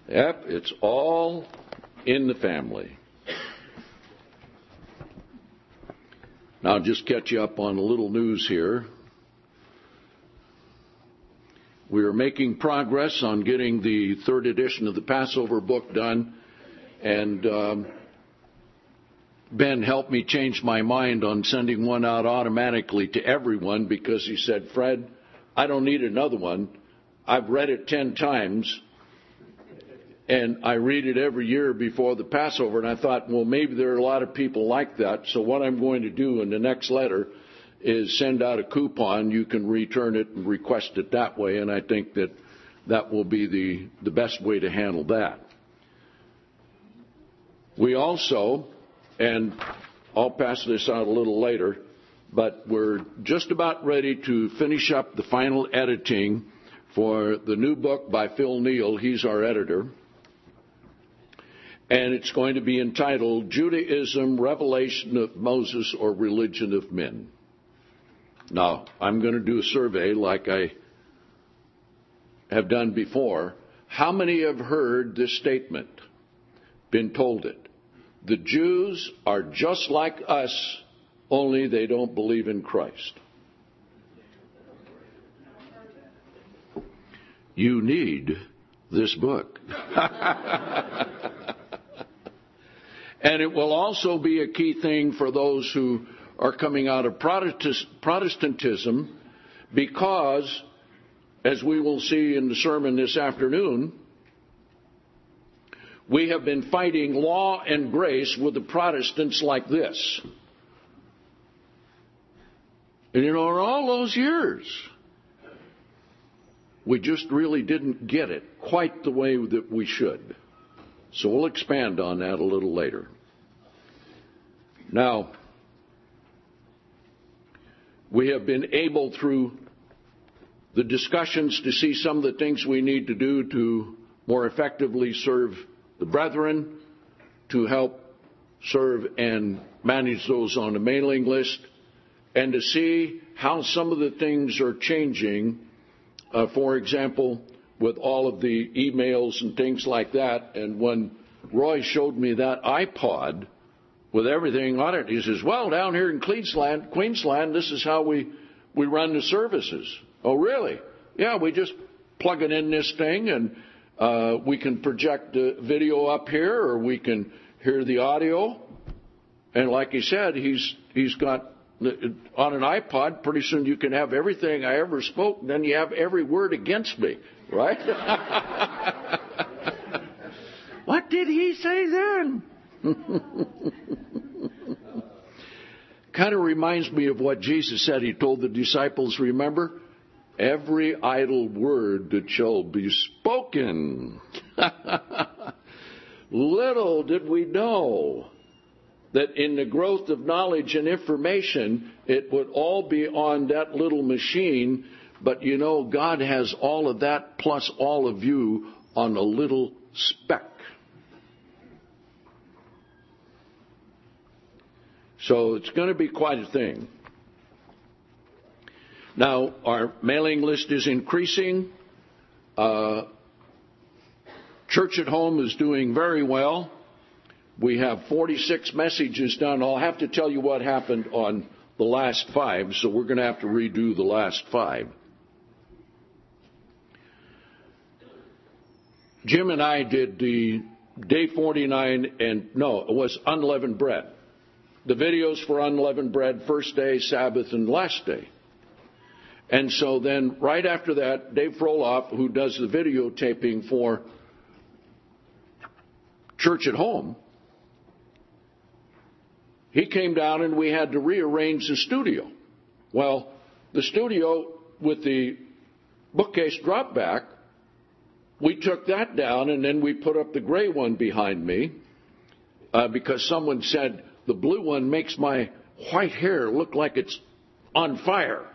Yep, it's all in the family. Now, I'll just catch you up on a little news here. We are making progress on getting the third edition of the Passover book done, and Ben helped me change my mind on sending one out automatically to everyone because he said, Fred, I don't need another one. I've read it 10 times, and I read it every year before the Passover, and I thought, well, maybe there are a lot of people like that, so what I'm going to do in the next letter is send out a coupon. You can return it and request it that way, and I think that that will be the best way to handle that. We also, and I'll pass this out a little later, but we're just about ready to finish up the final editing for the new book by Phil Neal. He's our editor. And it's going to be entitled Judaism, Revelation of Moses, or Religion of Men. Now, I'm going to do a survey like I have done before. How many have heard this statement, been told it? The Jews are just like us, only they don't believe in Christ. You need this book. And it will also be a key thing for those who are coming out of Protestantism, because, as we will see in the sermon this afternoon, we have been fighting law and grace with the Protestants like this. And in all those years, we just really didn't get it quite the way that we should. So we'll expand on that a little later. Now, we have been able, through the discussions, to see some of the things we need to do to more effectively serve the brethren, to help serve and manage those on the mailing list, and to see how some of the things are changing. For example, with all of the emails and things like that. And when Roy showed me that iPod with everything on it, he says, well, down here in Queensland, this is how we run the services. Oh, really? Yeah, we just plug it in this thing, and we can project the video up here, or we can hear the audio. And like he said, he's got, on an iPod, pretty soon you can have everything I ever spoke, and then you have every word against me, right? What did he say then? Kind of reminds me of what Jesus said. He told the disciples, remember, every idle word that shall be spoken. Little did we know that in the growth of knowledge and information, it would all be on that little machine. But you know, God has all of that plus all of you on a little speck. So it's going to be quite a thing. Now, our mailing list is increasing. Church at Home is doing very well. We have 46 messages done. I'll have to tell you what happened on the last 5, so we're going to have to redo the last 5. Jim and I did the day 49, it was unleavened bread. The videos for unleavened bread, first day, Sabbath, and last day. And so then right after that, Dave Froloff, who does the videotaping for Church at Home, he came down and we had to rearrange the studio. Well, the studio with the bookcase drop back, we took that down and then we put up the gray one behind me because someone said, the blue one makes my white hair look like it's on fire.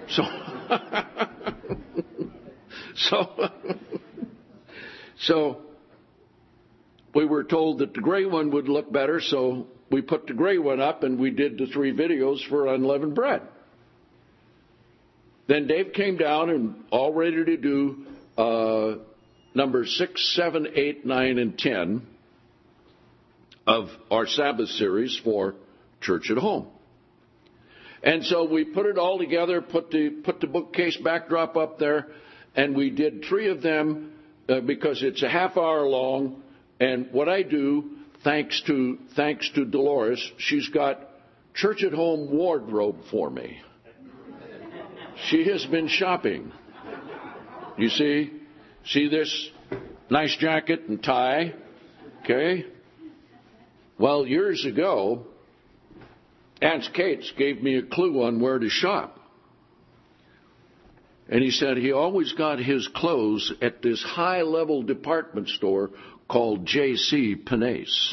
So we were told that the gray one would look better, so we put the gray one up and we did the 3 videos for unleavened bread. Then Dave came down and all ready to do number 6, 7, 8, 9, and 10 of our Sabbath series for Church at Home. And so we put it all together, put the bookcase backdrop up there, and we did 3 of them because it's a half hour long. And what I do, thanks to Dolores, she's got Church at Home wardrobe for me. She has been shopping. You see this nice jacket and tie, okay? Well, years ago, Aunt Kate's gave me a clue on where to shop. And he said he always got his clothes at this high-level department store called J.C. Penney's.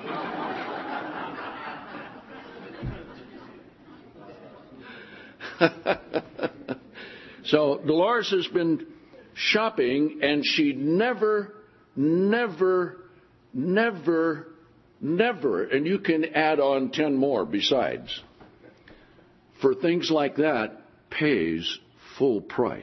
So Dolores has been shopping, and she never, and you can add on 10 more besides, for things like that, pays full price.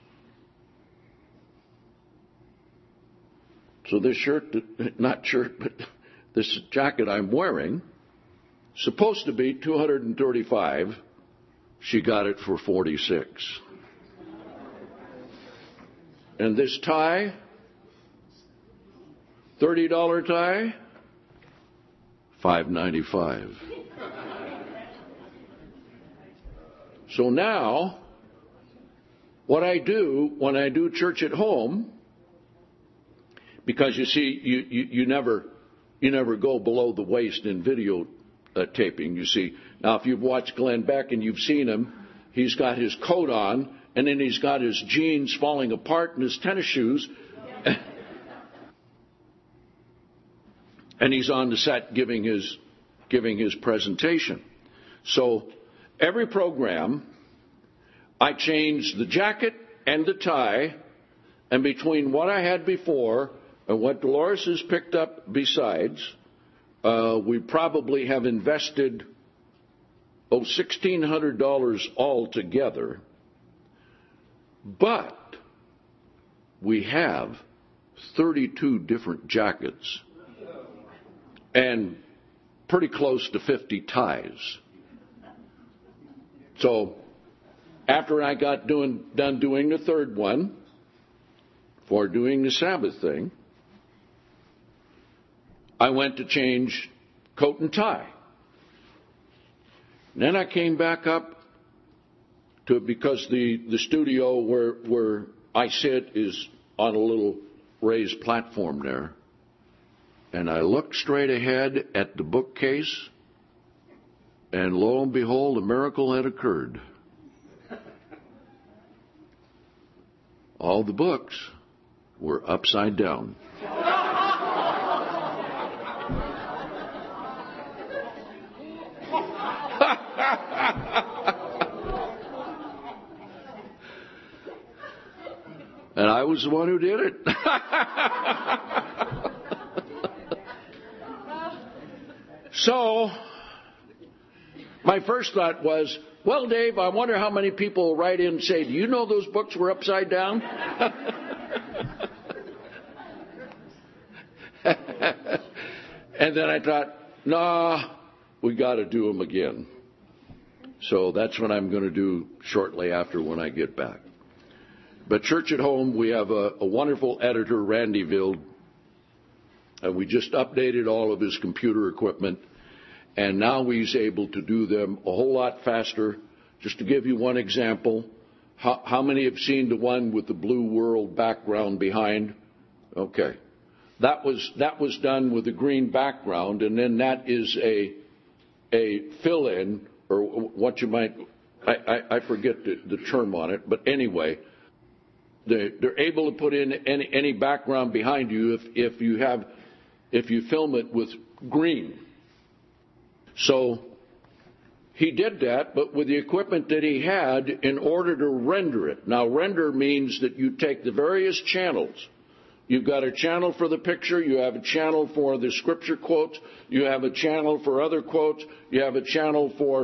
So this but this jacket I'm wearing, supposed to be $235, she got it for $46. And this tie, $30 tie, $5.95. So now, what I do when I do Church at Home, because you see, you never go below the waist in video taping. You see, now if you've watched Glenn Beck and you've seen him, he's got his coat on, and then he's got his jeans falling apart and his tennis shoes. And he's on the set giving his presentation. So every program, I change the jacket and the tie, and between what I had before and what Dolores has picked up besides, we probably have invested $1,600 altogether. But we have 32 different jackets and pretty close to 50 ties. So after I got done doing the third one, for doing the Sabbath thing, I went to change coat and tie. And then I came back up to it because the studio where I sit is on a little raised platform there. And I looked straight ahead at the bookcase, and lo and behold, a miracle had occurred. All the books were upside down. And I was the one who did it. So, my first thought was, well, Dave, I wonder how many people write in and say, do you know those books were upside down? And then I thought, nah, we got to do them again. So that's what I'm going to do shortly after when I get back. But Church at Home, we have a wonderful editor, Randy Vild, and we just updated all of his computer equipment, and now he's able to do them a whole lot faster. Just to give you one example, how many have seen the one with the blue world background behind? Okay. That was done with a green background, and then that is a fill-in, or what you might, I forget the term on it, but anyway, they're able to put in any background behind you if you film it with green. So he did that, but with the equipment that he had in order to render it. Now, render means that you take the various channels. You've got a channel for the picture, you have a channel for the scripture quotes, you have a channel for other quotes, you have a channel for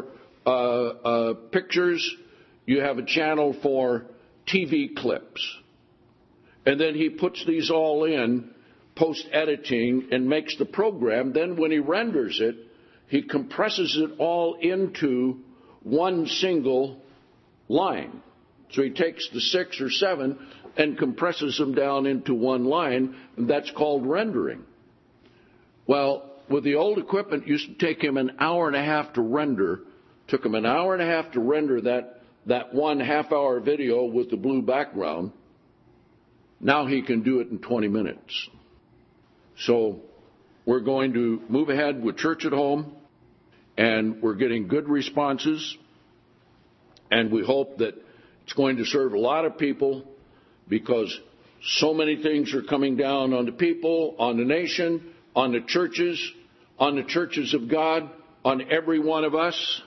pictures, you have a channel for TV clips. and then he puts these all in post-editing and makes the program. Then when he renders it, he compresses it all into one single line. So he takes the 6 or 7 and compresses them down into one line, and that's called rendering. Well, with the old equipment, it used to take him an hour and a half to render. Took him an hour and a half to render that 1 half-hour video with the blue background. Now he can do it in 20 minutes. So we're going to move ahead with Church at Home, and we're getting good responses, and we hope that it's going to serve a lot of people, because so many things are coming down on the people, on the nation, on the churches of God, on every one of us,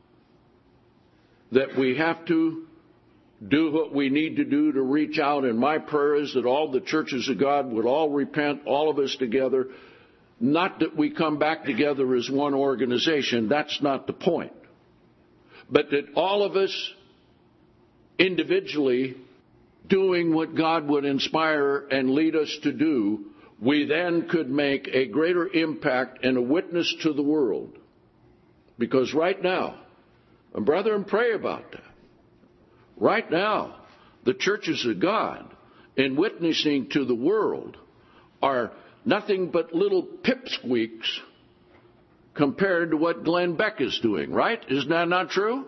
that we have to do what we need to do to reach out. And my prayer is that all the churches of God would all repent, all of us together. Not that we come back together as one organization. That's not the point. But that all of us individually doing what God would inspire and lead us to do, we then could make a greater impact and a witness to the world. Because right now, and brethren, pray about that. Right now, the churches of God, in witnessing to the world, are nothing but little pipsqueaks compared to what Glenn Beck is doing, right? Isn't that not true?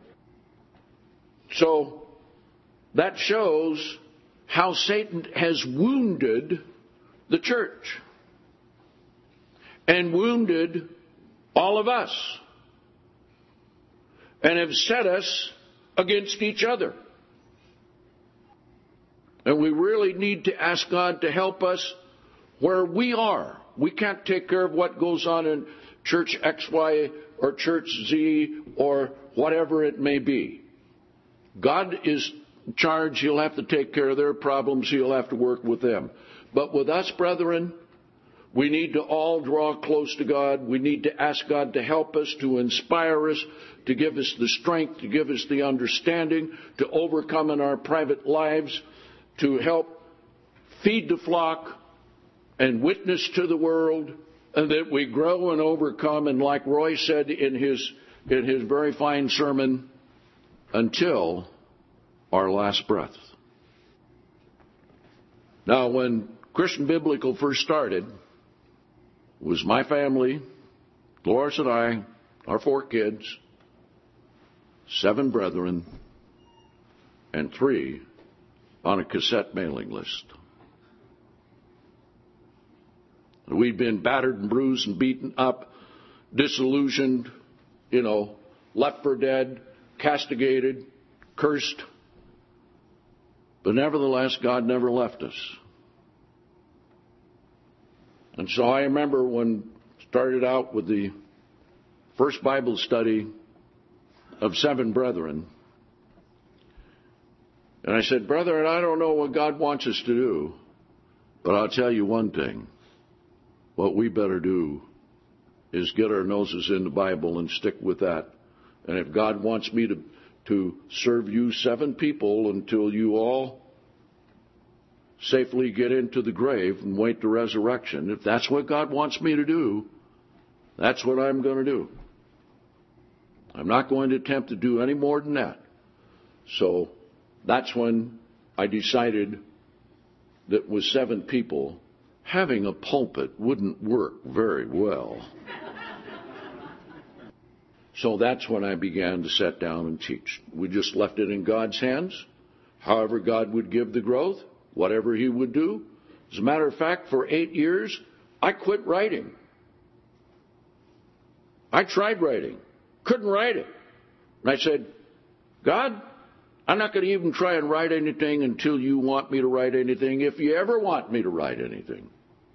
So, that shows how Satan has wounded the church and wounded all of us and have set us against each other. And we really need to ask God to help us where we are. We can't take care of what goes on in Church X, Y, or Church Z, or whatever it may be. God is in charge. He'll have to take care of their problems. He'll have to work with them. But with us, brethren, we need to all draw close to God. We need to ask God to help us, to inspire us, to give us the strength, to give us the understanding, to overcome in our private lives, to help feed the flock and witness to the world, and that we grow and overcome, and like Roy said in his very fine sermon, until our last breath. Now, when Christian Biblical first started, it was my family, Dolores and I, our 4 kids, 7 brethren, and 3 on a cassette mailing list. We'd been battered and bruised and beaten up, disillusioned, left for dead, castigated, cursed. But nevertheless, God never left us. And so I remember when started out with the first Bible study of 7 brethren. And I said, brethren, I don't know what God wants us to do, but I'll tell you one thing. What we better do is get our noses in the Bible and stick with that. And if God wants me to serve you 7 people until you all safely get into the grave and wait the resurrection, if that's what God wants me to do, that's what I'm going to do. I'm not going to attempt to do any more than that. So that's when I decided that with 7 people, having a pulpit wouldn't work very well. So that's when I began to sit down and teach. We just left it in God's hands. However God would give the growth, whatever He would do. As a matter of fact, for 8 years, I quit writing. I tried writing. Couldn't write it. And I said, God, I'm not going to even try and write anything until you want me to write anything, if you ever want me to write anything.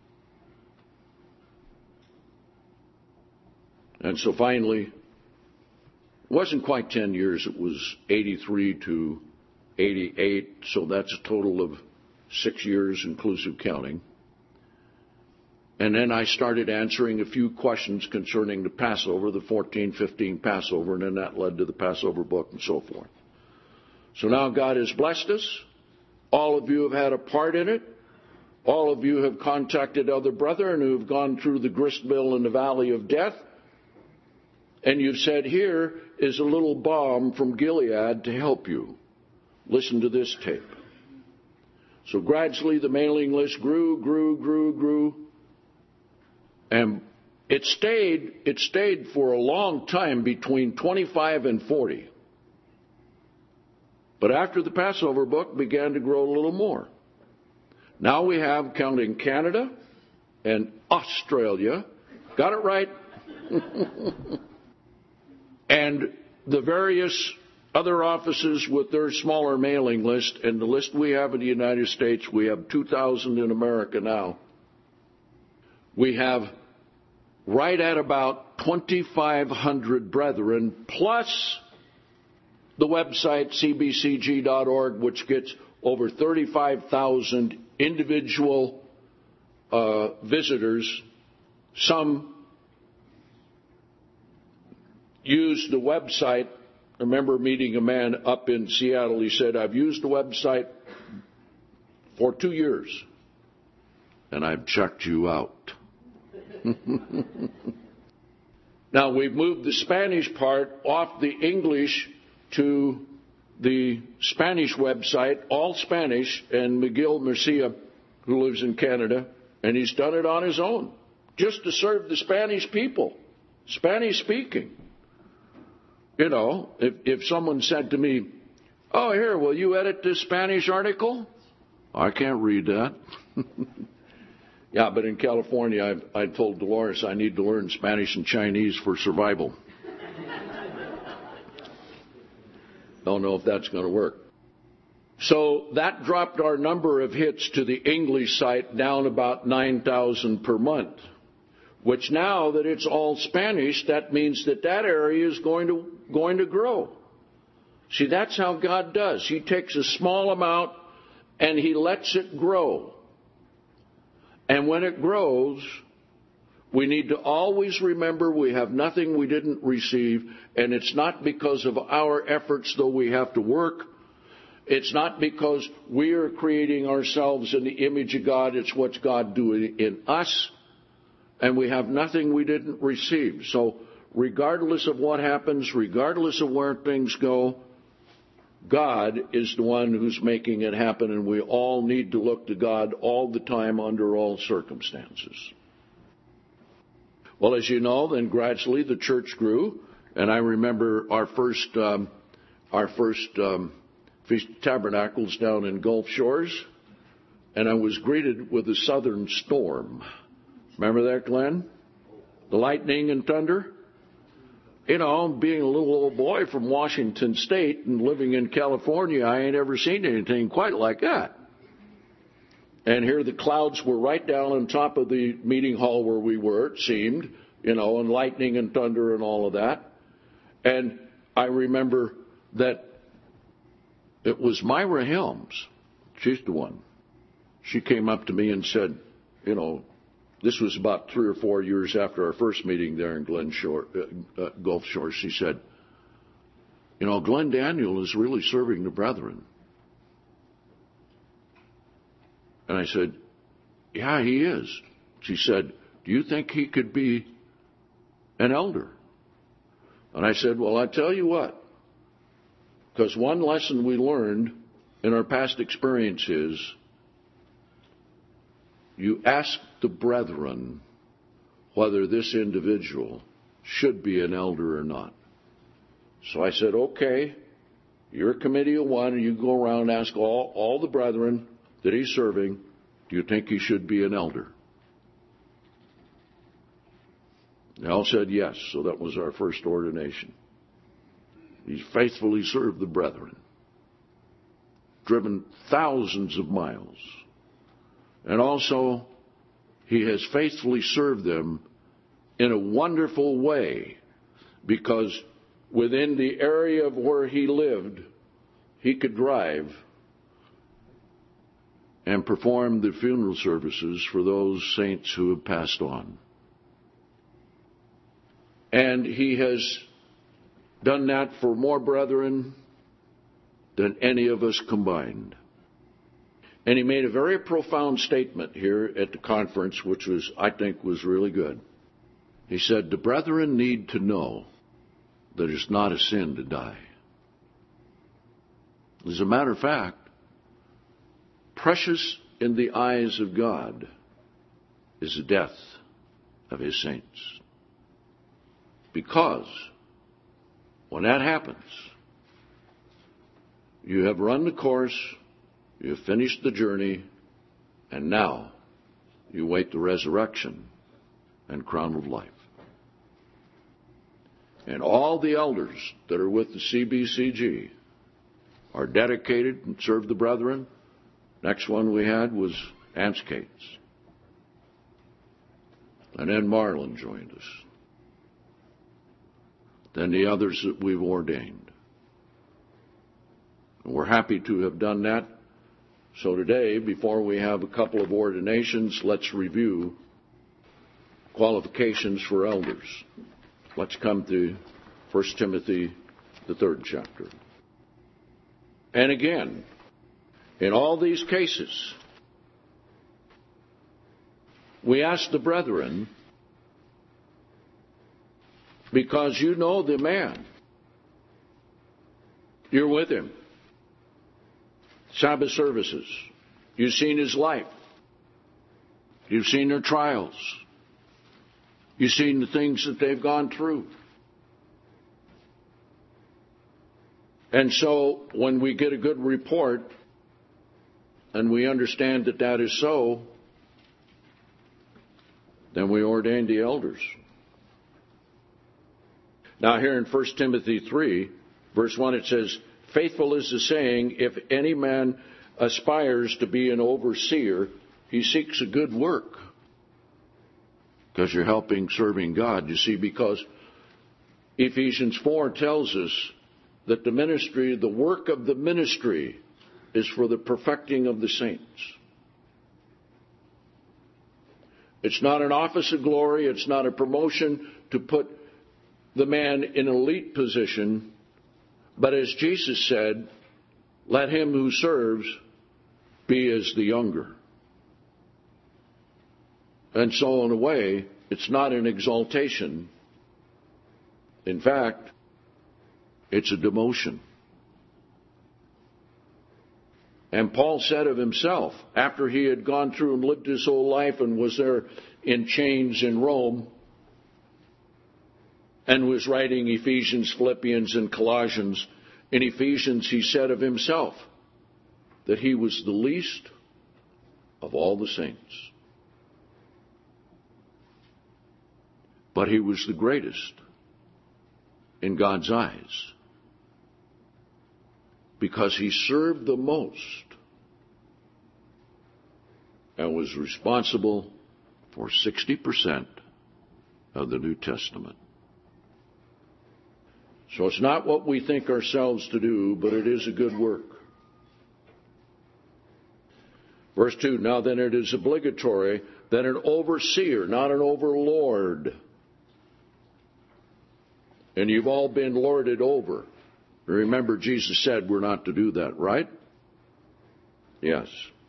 And so finally, it wasn't quite 10 years. It was 83 to 88, so that's a total of 6 years, inclusive counting. And then I started answering a few questions concerning the Passover, the 1415 Passover, and then that led to the Passover book and so forth. So now God has blessed us. All of you have had a part in it. All of you have contacted other brethren who have gone through the gristmill in the valley of death. And you've said, here is a little balm from Gilead to help you. Listen to this tape. So gradually the mailing list grew. And it stayed for a long time between 25 and 40. But after the Passover book began to grow a little more. Now we have, counting Canada and Australia, got it right, and the various other offices with their smaller mailing list, and the list we have in the United States, we have 2,000 in America now. We have right at about 2,500 brethren, plus the website cbcg.org, which gets over 35,000 individual visitors. Some use the website. I remember meeting a man up in Seattle. He said, I've used the website for 2 years, and I've checked you out. Now, we've moved the Spanish part off the English to the Spanish website, all Spanish, and Miguel Murcia, who lives in Canada, and he's done it on his own, just to serve the Spanish people, Spanish speaking. You know, if someone said to me, oh, here, will you edit this Spanish article? I can't read that. Yeah, but in California, I told Dolores I need to learn Spanish and Chinese for survival. Don't know if that's going to work. So that dropped our number of hits to the English site down about 9,000 per month, which now that it's all Spanish, that means that area is going to grow. See, that's how God does. He takes a small amount and He lets it grow. And when it grows, we need to always remember we have nothing we didn't receive, and it's not because of our efforts, though we have to work. It's not because we are creating ourselves in the image of God. It's what's God doing in us, and we have nothing we didn't receive. So regardless of what happens, regardless of where things go, God is the one who's making it happen, and we all need to look to God all the time under all circumstances. Well, as you know, then gradually the church grew, and I remember our first Feast of Tabernacles down in Gulf Shores, and I was greeted with a southern storm. Remember that, Glenn? The lightning and thunder? You know, being a little old boy from Washington State and living in California, I ain't ever seen anything quite like that. And here the clouds were right down on top of the meeting hall where we were, it seemed, you know, and lightning and thunder and all of that. And I remember that it was Myra Helms. She's the one. She came up to me and said, you know, this was about 3 or 4 years after our first meeting there in Gulf Shores. She said, you know, Glenn Daniel is really serving the brethren. And I said, yeah, he is. She said, do you think he could be an elder? And I said, well, I tell you what, because one lesson we learned in our past experience is you ask the brethren whether this individual should be an elder or not. So I said, okay, you're a committee of one, and you go around and ask all the brethren that he's serving, do you think he should be an elder? They all said yes, so that was our first ordination. He's faithfully served the brethren, driven thousands of miles, and also he has faithfully served them in a wonderful way, because within the area of where he lived, he could drive and perform the funeral services for those saints who have passed on. And he has done that for more brethren than any of us combined. And he made a very profound statement here at the conference, which I think was really good. He said, the brethren need to know that it's not a sin to die. As a matter of fact, precious in the eyes of God is the death of his saints. Because when that happens, you have run the course, you have finished the journey, and now you wait the resurrection and crown of life. And all the elders that are with the CBCG are dedicated and serve the brethren. Next one we had was Ance Cates. And then Marlon joined us. Then the others that we've ordained. And we're happy to have done that. So today, before we have a couple of ordinations, let's review qualifications for elders. Let's come to 1 Timothy, the 3rd chapter. And again, in all these cases, we ask the brethren, because you know the man. You're with him. Sabbath services. You've seen his life. You've seen their trials. You've seen the things that they've gone through. And so when we get a good report and we understand that that is so, then we ordain the elders. Now here in 1 Timothy 3, verse 1, it says, faithful is the saying, if any man aspires to be an overseer, he seeks a good work. Because you're helping, serving God, you see, because Ephesians 4 tells us that the ministry, the work of the ministry, is for the perfecting of the saints. It's not an office of glory. It's not a promotion to put the man in an elite position. But as Jesus said, let him who serves be as the younger. And so in a way, it's not an exaltation. In fact, it's a demotion. And Paul said of himself, after he had gone through and lived his whole life and was there in chains in Rome, and was writing Ephesians, Philippians, and Colossians, in Ephesians he said of himself that he was the least of all the saints. But he was the greatest in God's eyes because he served the most and was responsible for 60% of the New Testament. So it's not what we think ourselves to do, but it is a good work. Verse 2, now then it is obligatory that an overseer, not an overlord. And you've all been lorded over. Remember, Jesus said we're not to do that, right? Yes.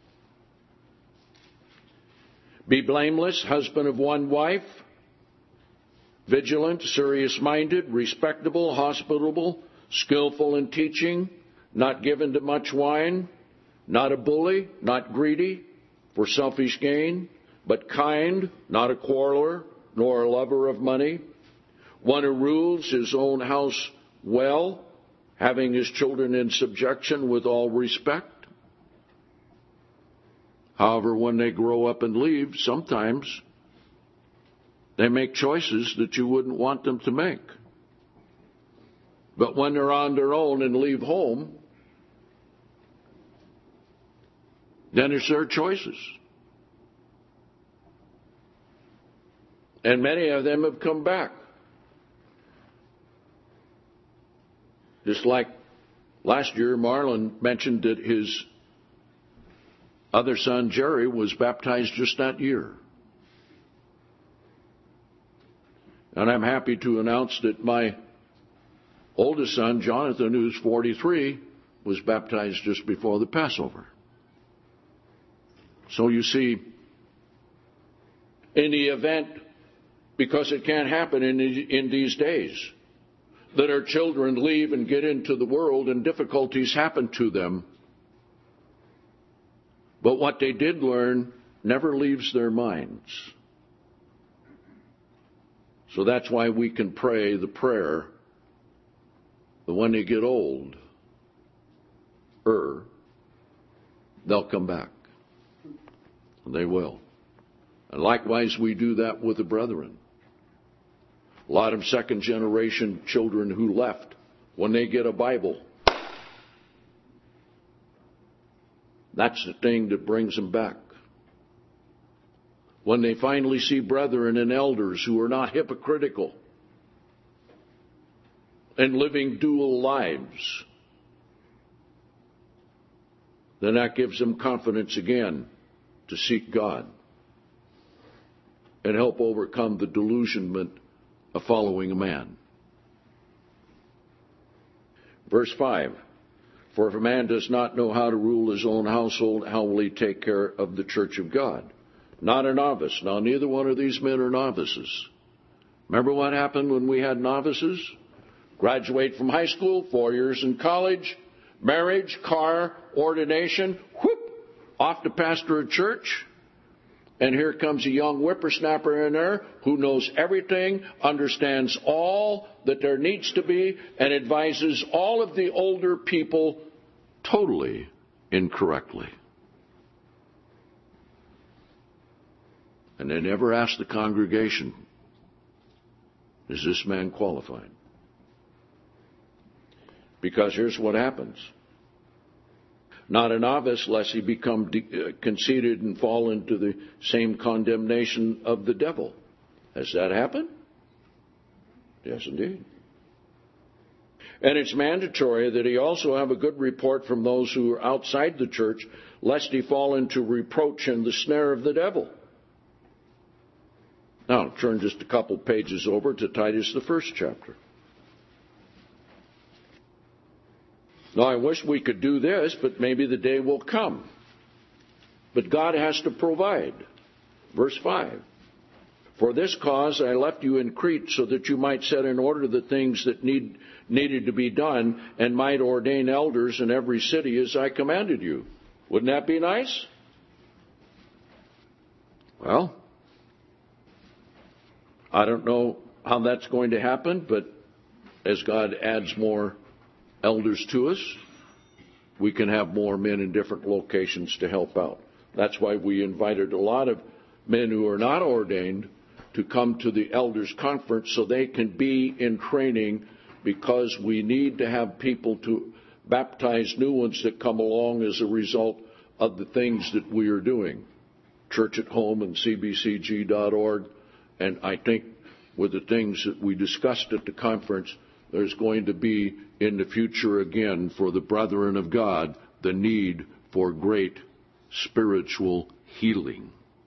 Be blameless, husband of one wife, vigilant, serious-minded, respectable, hospitable, skillful in teaching, not given to much wine, not a bully, not greedy for selfish gain, but kind, not a quarreler, nor a lover of money, one who rules his own house well, having his children in subjection with all respect. However, when they grow up and leave, sometimes they make choices that you wouldn't want them to make. But when they're on their own and leave home, then it's their choices. And many of them have come back. Just like last year, Marlon mentioned that his other son, Jerry, was baptized just that year. And I'm happy to announce that my oldest son, Jonathan, who's 43, was baptized just before the Passover. So you see, in the event, because it can't happen in these days, that our children leave and get into the world and difficulties happen to them, but what they did learn never leaves their minds. So that's why we can pray the prayer that when they get old, they'll come back. And they will. And likewise, we do that with the brethren. A lot of second-generation children who left, when they get a Bible, that's the thing that brings them back. When they finally see brethren and elders who are not hypocritical and living dual lives, then that gives them confidence again to seek God and help overcome the delusionment of following a man. Verse 5, for if a man does not know how to rule his own household, how will he take care of the church of God? Not a novice. Now, neither one of these men are novices. Remember what happened when we had novices? Graduate from high school, 4 years in college, marriage, car, ordination, whoop, off to pastor a church. And here comes a young whippersnapper in there who knows everything, understands all that there needs to be, and advises all of the older people totally incorrectly. And they never ask the congregation, is this man qualified? Because here's what happens. Not a novice, lest he become conceited and fall into the same condemnation of the devil. Has that happened? Yes, indeed. And it's mandatory that he also have a good report from those who are outside the church, lest he fall into reproach and the snare of the devil. Now, turn just a couple pages over to Titus, the first chapter. Now, I wish we could do this, but maybe the day will come. But God has to provide. Verse 5. For this cause I left you in Crete, so that you might set in order the things that needed to be done, and might ordain elders in every city as I commanded you. Wouldn't that be nice? Well, I don't know how that's going to happen, but as God adds more elders to us, we can have more men in different locations to help out. That's why we invited a lot of men who are not ordained to come to the elders conference so they can be in training, because we need to have people to baptize new ones that come along as a result of the things that we are doing. Church at Home and cbcg.org. And I think with the things that we discussed at the conference, there's going to be in the future again for the brethren of God the need for great spiritual healing.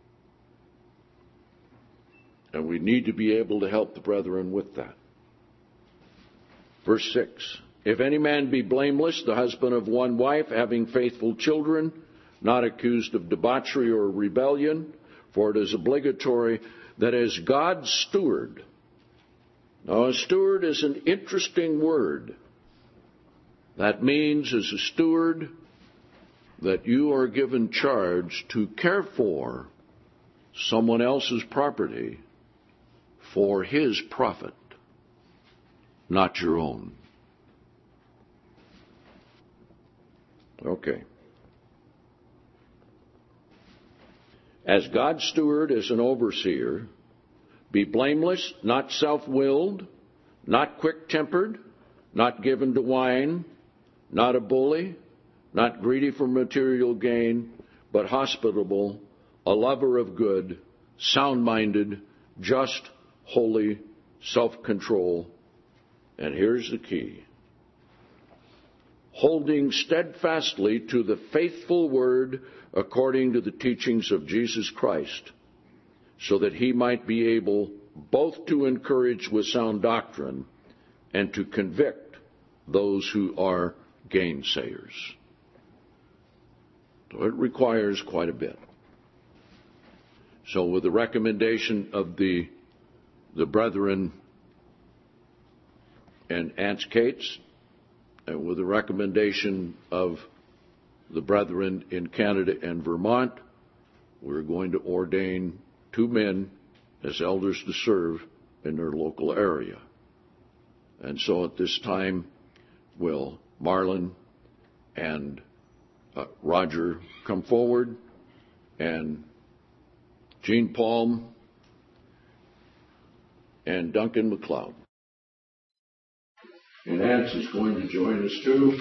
And we need to be able to help the brethren with that. Verse 6. If any man be blameless, the husband of one wife, having faithful children, not accused of debauchery or rebellion, for it is obligatory that as God's steward. Now, a steward is an interesting word. That means, as a steward, that you are given charge to care for someone else's property for his profit, not your own. Okay. As God's steward, as an overseer, be blameless, not self-willed, not quick-tempered, not given to wine, not a bully, not greedy for material gain, but hospitable, a lover of good, sound-minded, just, holy, self-control. And here's the key. Holding steadfastly to the faithful word according to the teachings of Jesus Christ, so that he might be able both to encourage with sound doctrine and to convict those who are gainsayers. So it requires quite a bit. So with the recommendation of the brethren and Aunts Kate's, and with the recommendation of the brethren in Canada and Vermont, we're going to ordain 2 men as elders to serve in their local area. And so at this time, will Marlon and Roger come forward, and Gene Palm and Duncan McLeod. And Aunts is going to join us too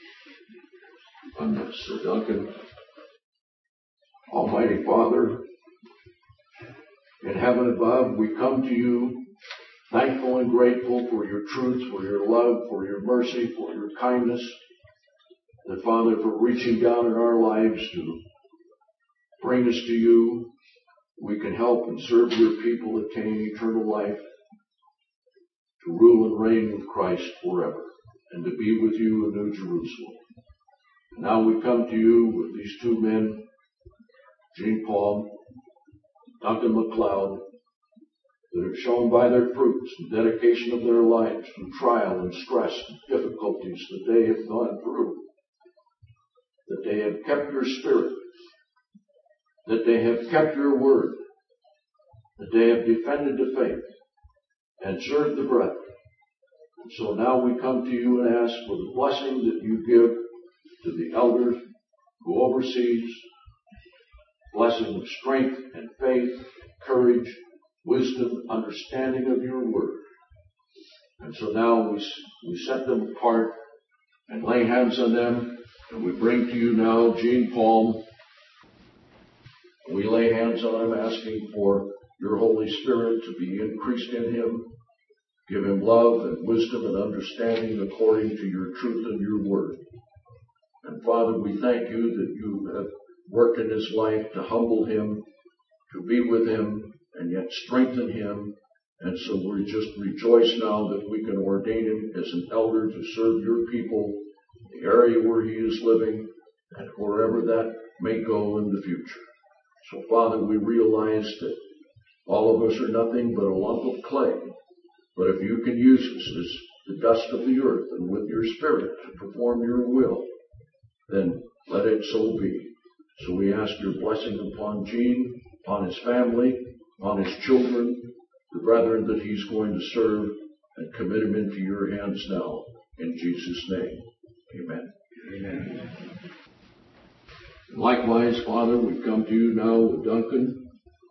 on this. So Duncan, Almighty Father, in heaven above, we come to you thankful and grateful for your truth, for your love, for your mercy, for your kindness. That, Father, for reaching down in our lives to bring us to you, we can help and serve your people, attain eternal life, to rule and reign with Christ forever, and to be with you in New Jerusalem. And now we come to you with these 2 men, Gene Palm, Duncan McLeod, that have shown by their fruits and dedication of their lives through trial and stress and difficulties that they have gone through, that they have kept your spirit, that they have kept your word, that they have defended the faith and served the brethren. And so now we come to you and ask for the blessing that you give to the elders who oversees, blessing of strength and faith, courage, wisdom, understanding of your word. And so now we set them apart and lay hands on them, and we bring to you now Gene Palm. We lay hands on him, asking for your Holy Spirit to be increased in him. Give him love and wisdom and understanding according to your truth and your word. And Father, we thank you that you have worked in his life to humble him, to be with him, and yet strengthen him. And so we just rejoice now that we can ordain him as an elder to serve your people, the area where he is living, and wherever that may go in the future. So, Father, we realize that all of us are nothing but a lump of clay. But if you can use us as the dust of the earth and with your Spirit to perform your will, then let it so be. So we ask your blessing upon Gene, upon his family, upon his children, the brethren that he's going to serve, and commit him into your hands now. In Jesus' name, amen. Amen. Likewise, Father, we come to you now with Duncan.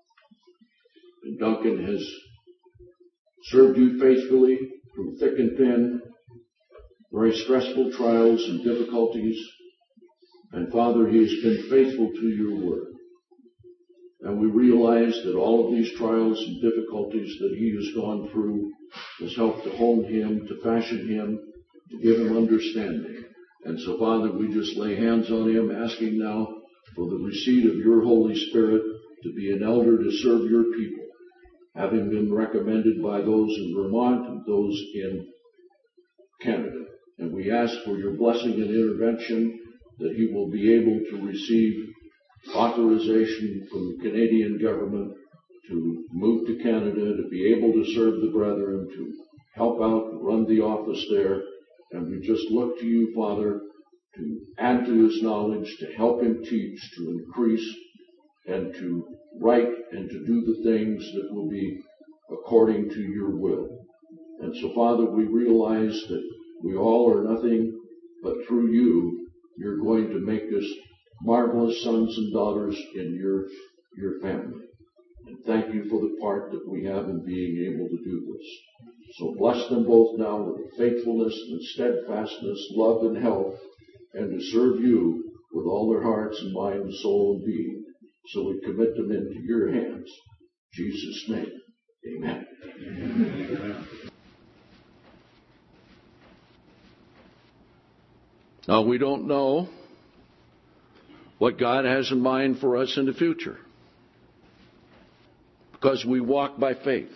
And Duncan has served you faithfully through thick and thin, very stressful trials and difficulties. And Father, he has been faithful to your word. And we realize that all of these trials and difficulties that he has gone through has helped to hone him, to fashion him, to give him understanding. And so, Father, we just lay hands on him, asking now for the receipt of your Holy Spirit to be an elder to serve your people, having been recommended by those in Vermont and those in Canada. And we ask for your blessing and intervention that he will be able to receive authorization from the Canadian government to move to Canada, to be able to serve the brethren, to help out and run the office there. And we just look to you, Father, to add to his knowledge, to help him teach, to increase, and to write and to do the things that will be according to your will. And so, Father, we realize that we all are nothing, but through you, you're going to make us marvelous sons and daughters in your family. And thank you for the part that we have in being able to do this. So bless them both now with faithfulness and steadfastness, love and health, and to serve you with all their hearts and mind, soul, and being. So we commit them into your hands. In Jesus' name, amen. Amen. Now, we don't know what God has in mind for us in the future, because we walk by faith.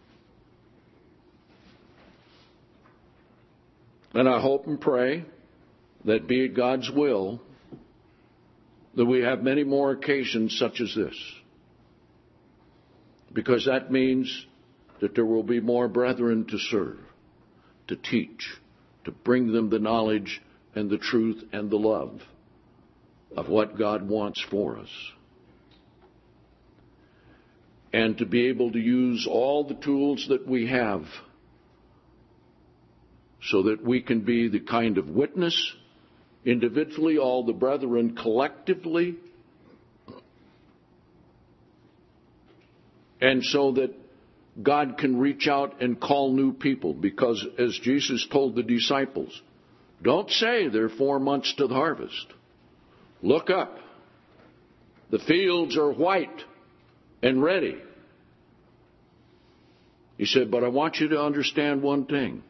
And I hope and pray that, be it God's will, that we have many more occasions such as this, because that means that there will be more brethren to serve, to teach, to bring them the knowledge and the truth and the love of what God wants for us. And to be able to use all the tools that we have so that we can be the kind of witness, individually, all the brethren collectively, and so that God can reach out and call new people. Because as Jesus told the disciples, don't say there are 4 months to the harvest. Look up. The fields are white and ready. He said, but I want you to understand one thing.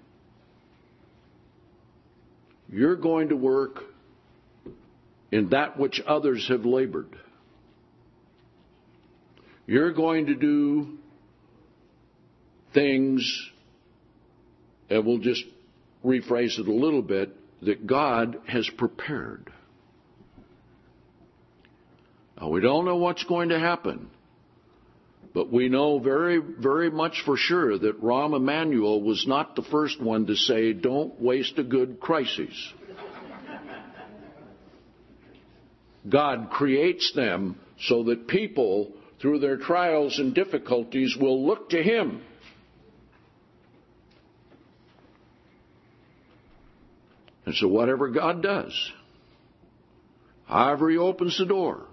You're going to work in that which others have labored. You're going to do things, and we'll just rephrase it a little bit, that God has prepared. Now, we don't know what's going to happen, but we know very, very much for sure that Rahm Emanuel was not the first one to say, don't waste a good crisis. God creates them so that people, through their trials and difficulties, will look to Him. And so whatever God does, however He opens the door,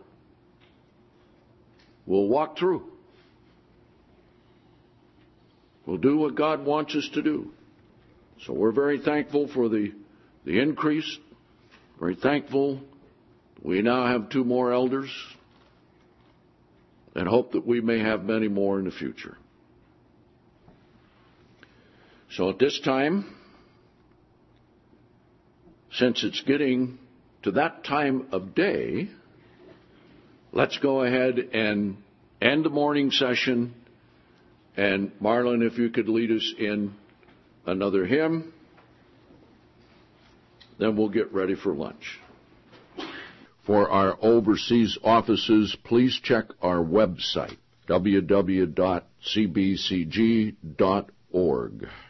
we'll walk through. We'll do what God wants us to do. So we're very thankful for the increase. Very thankful we now have 2 more elders, and hope that we may have many more in the future. So at this time, since it's getting to that time of day, let's go ahead and end the morning session. And Marlon, if you could lead us in another hymn, then we'll get ready for lunch. For our overseas offices, please check our website, www.cbcg.org.